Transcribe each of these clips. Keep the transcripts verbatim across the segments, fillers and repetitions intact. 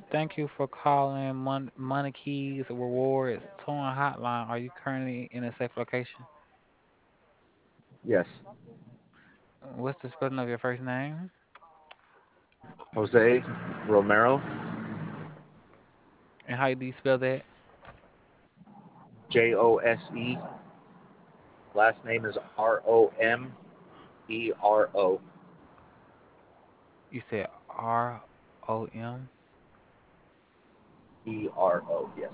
Thank you for calling Mon- Money Keys Rewards Towing Hotline. Are you currently in a safe location? Yes. What's the spelling of your first name? Jose Romero, And how do you spell that? J O S E. Last name is R O M E R O. You said R O M E R O, yes.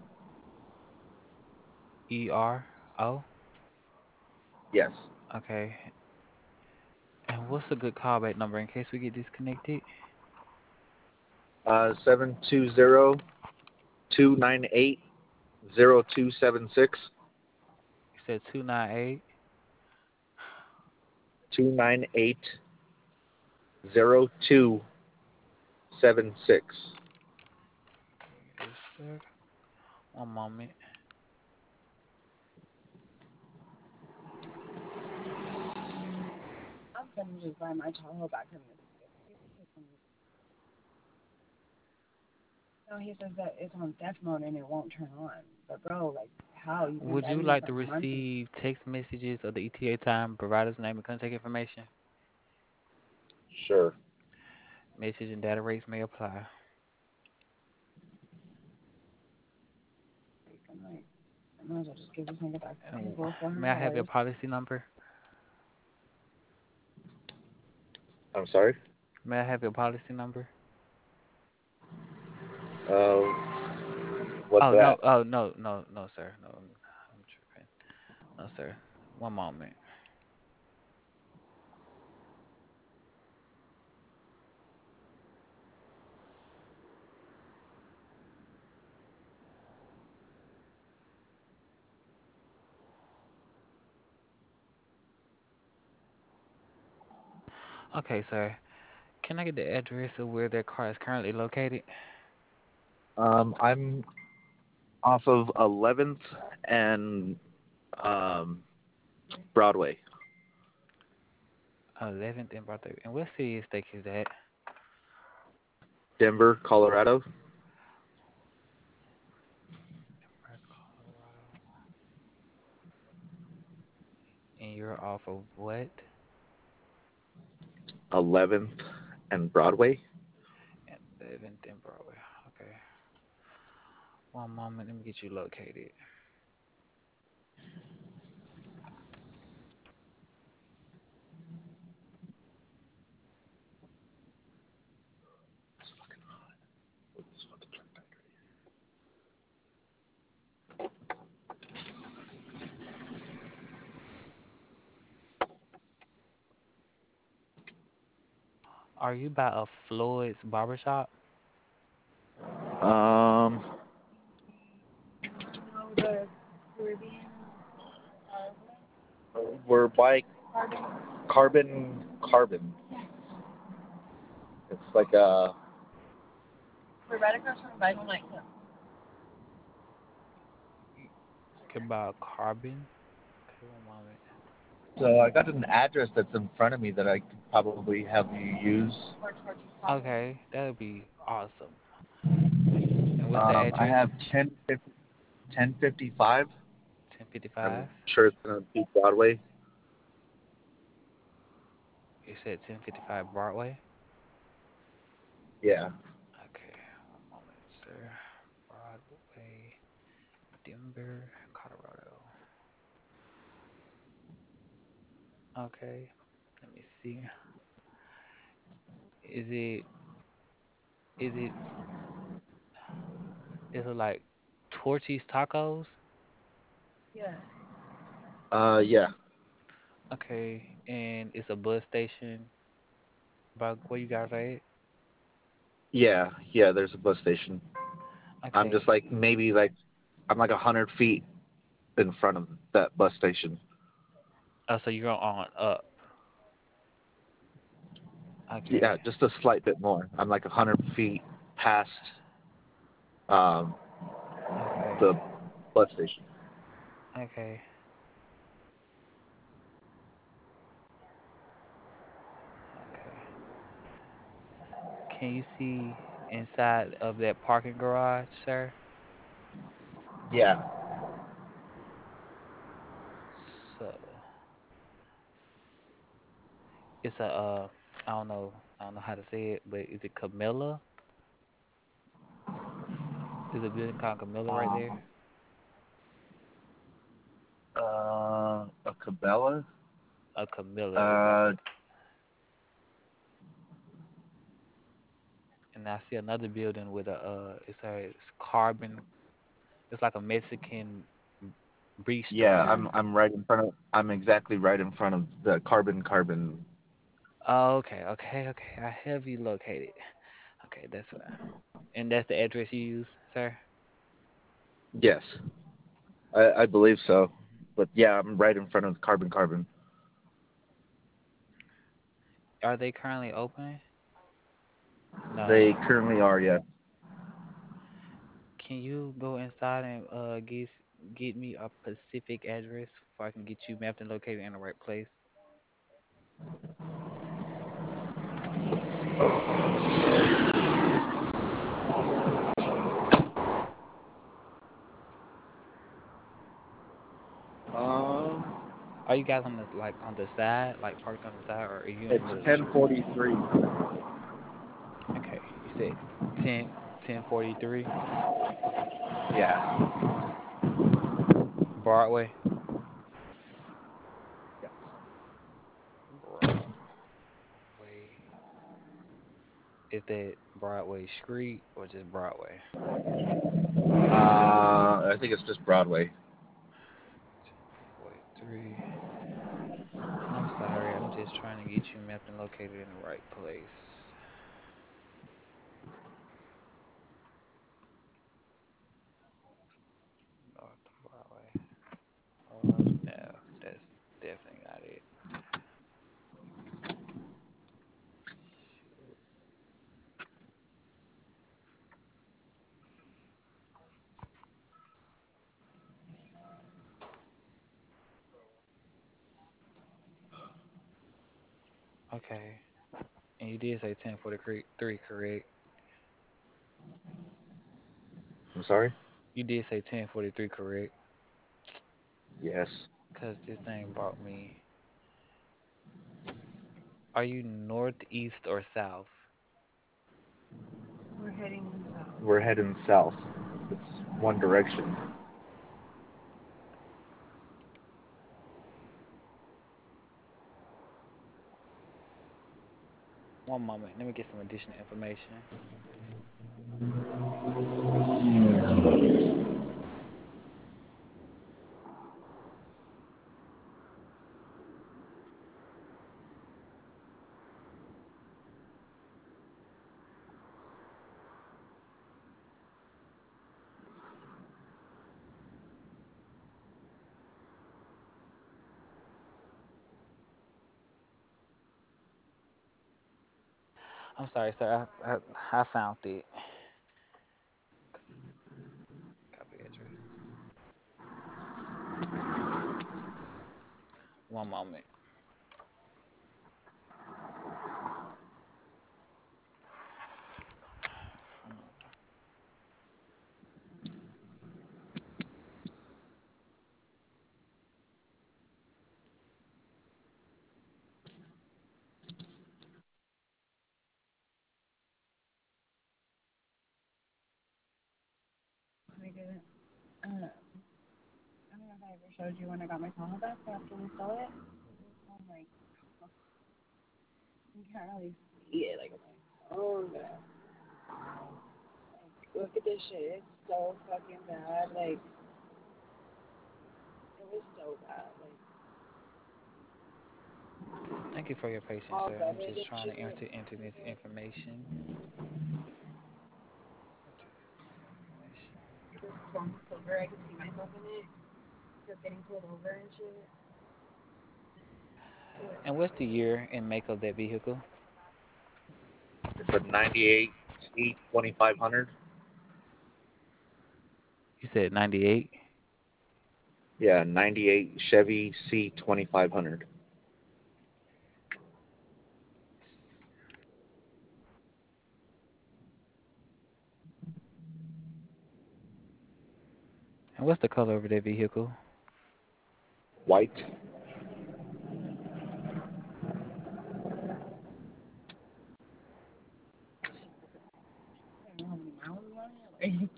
E R O. Yes. Okay. And what's a good callback number in case we get disconnected? Uh, seven two zero two nine eight zero two seven six. You said two nine eight. two nine eight zero two seven six. Yes, sir. One moment. Would you like to receive text messages of the E T A time, provider's name, and contact information? Sure. Message and data rates may apply. And may I have your policy number? I'm sorry. May I have your policy number? Uh, what's Oh no! that? Oh no! No! No, sir. No, I'm I'm tripping. No, sir. One moment. Okay, sir. Can I get the address of where their car is currently located? Um, I'm off of eleventh and um, Broadway, eleventh and Broadway. And what city and state is that? Denver, Colorado. Denver, Colorado. And you're off of what? eleventh and Broadway. eleventh and Broadway. Okay. One moment. Let me get you located. Are you by a Floyd's barbershop? Um, we're by Carbon Carbon. It's like a. Okay, by a carbon. Okay, one moment. So I got an address that's in front of me that I could probably have you use. Okay, that would be awesome. And what's the Um, I address? have ten ten fifty five. I'm ten fifty-five. sure it's gonna be Broadway. You said ten fifty-five Broadway? Yeah. Okay, one moment, sir. Broadway, Denver, Colorado. Okay, let me see. Is it is it is it like Torchy's Tacos? Uh, yeah. Okay, and it's a bus station about where you guys are at? Yeah. Yeah. There's a bus station. I'm just Okay. like maybe like I'm like a hundred feet in front of that bus station. Oh, so you're on up. Yeah, Okay. just a slight bit more. I'm like a hundred feet past um, Okay. the bus station. Okay. Okay. Can you see? inside of that parking garage, sir? Yeah. So it's a uh, I don't know, I don't know how to say it, but is it Camilla? Is a building called Camilla right there? Um, uh, a Cabela. A Camilla is like Uh, a, and I see another building with a uh, it's a it's carbon. It's like a Mexican yeah, bistro. I'm I'm right in front of I'm exactly right in front of the carbon carbon. Oh, okay, okay, okay. I have you located. Okay, that's what. And that's the address you use, sir. Yes, I, I believe so. Mhm. But yeah, I'm right in front of carbon carbon. Are they currently open? No. They currently are, yeah. Can you go inside and uh get get me a specific address so I can get you mapped and located in the right place? Um, Are you guys on the like on the side, like parked on the side, or are you in the it's middle of the street? ten forty-three. Okay, you said ten ten forty three Yeah. Broadway. Yes. Broadway. Is that Broadway Street or just Broadway? Uh, I think it's just Broadway. forty-three. I'm sorry, I'm just trying to get you mapped and located in the right place. North Broadway. Uh, no, that's definitely not it. Shoot. Okay, and you did say ten forty-three, correct? I'm sorry. You did say ten forty-three, correct? Yes. Because this thing brought me. Are you northeast or south? We're heading south. We're heading south. It's one direction. One moment, let me get some additional information. I'm sorry, sir. I, I, I found it. Copy address. One moment. We didn't. Uh, I don't know if I ever showed you when I got my Tahoe back after we stole it. Oh my, you can't really see it like on my phone, but like, look at this shit. It's so fucking bad. Like, it was so bad. Like, Thank you for your patience, all sir. I'm gutted just and trying to shit. enter enter this Like, information. Enter this information. this plum silver, I could see myself in it. Just getting pulled over and shit. It was And so what's the gutted. year and make of that vehicle? It's a ninety-eight C twenty-five hundred. You said ninety-eight. Yeah, ninety-eight Chevy C twenty-five hundred. And what's the color of that vehicle? White. I don't know how many miles is on it. Like,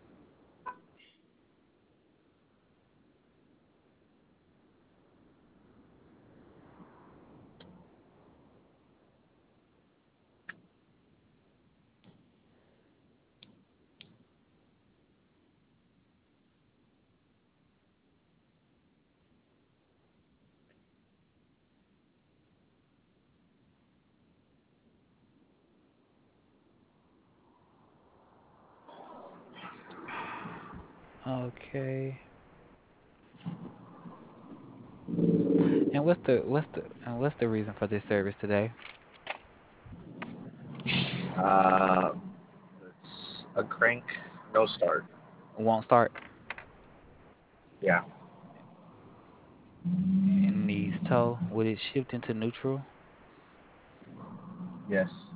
Okay. And what's the what's the and what's the reason for this service today? Uh, it's a crank, no start. Won't start. Yeah. And needs tow. Would it shift into neutral? Yes.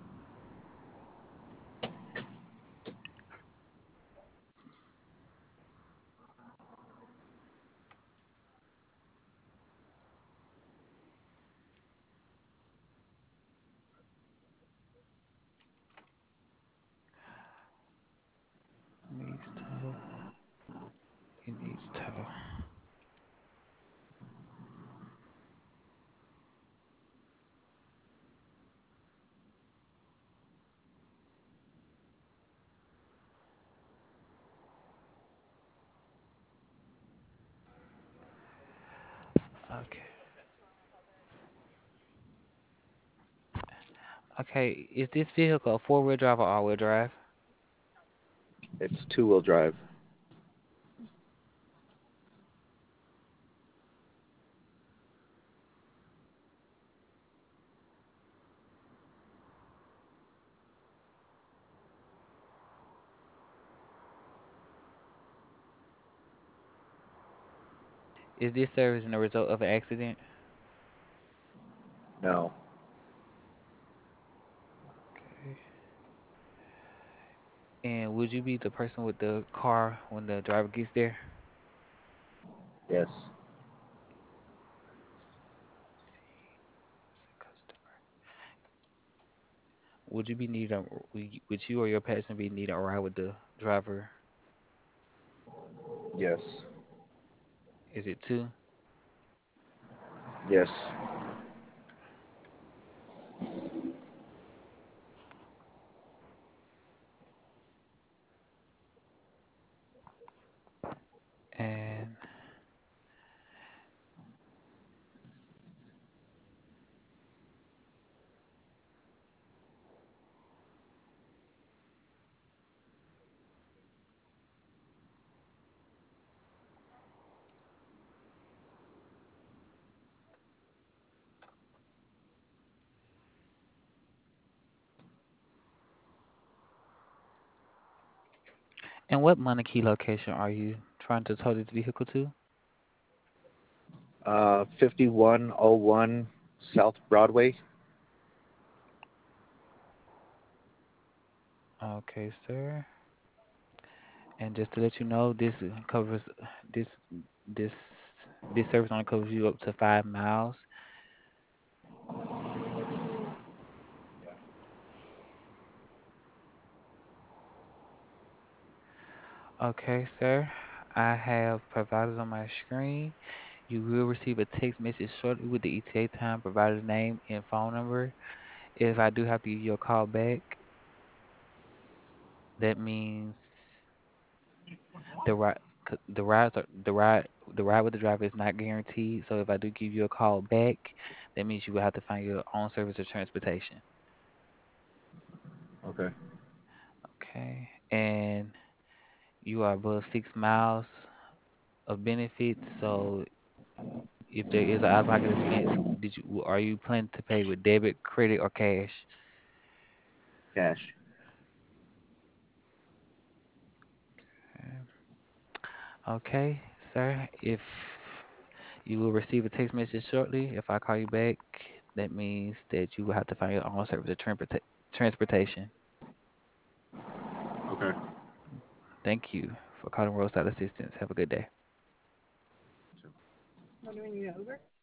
Needs tow. It needs tow. Okay. Okay. Is this vehicle a four wheel drive or all wheel drive? It's two wheel drive. Is this service in the result of an accident? No. Okay. And would you be the person with the car when the driver gets there? Yes. Would you be needing a, would you would you or your passenger be needing a ride with the driver? Yes. Is it two? Yes. And and what Monarchy location are you trying to tow this vehicle to? Uh, fifty-one oh one South Broadway. Okay, sir. And just to let you know, this uh, covers this this this service only covers you up to five miles. Okay, sir. I have provided on my screen. You will receive a text message shortly with the E T A time, provider name, and phone number. If I do have to give you a call back, that means the ride, c- the rides are the ride, the ride with the driver is not guaranteed. So if I do give you a call back, that means you will have to find your own service of transportation. Okay. Okay, and you are above six miles of benefits. So if there is an out-of-pocket expense, did you are you planning to pay with debit, credit, or cash? Cash. Okay, sir. If you will receive a text message shortly, if I call you back, that means that you will have to find your own service of transporta- transportation. Okay. Thank you for calling Roadside Assistance. Have a good day. What do we need an Uber?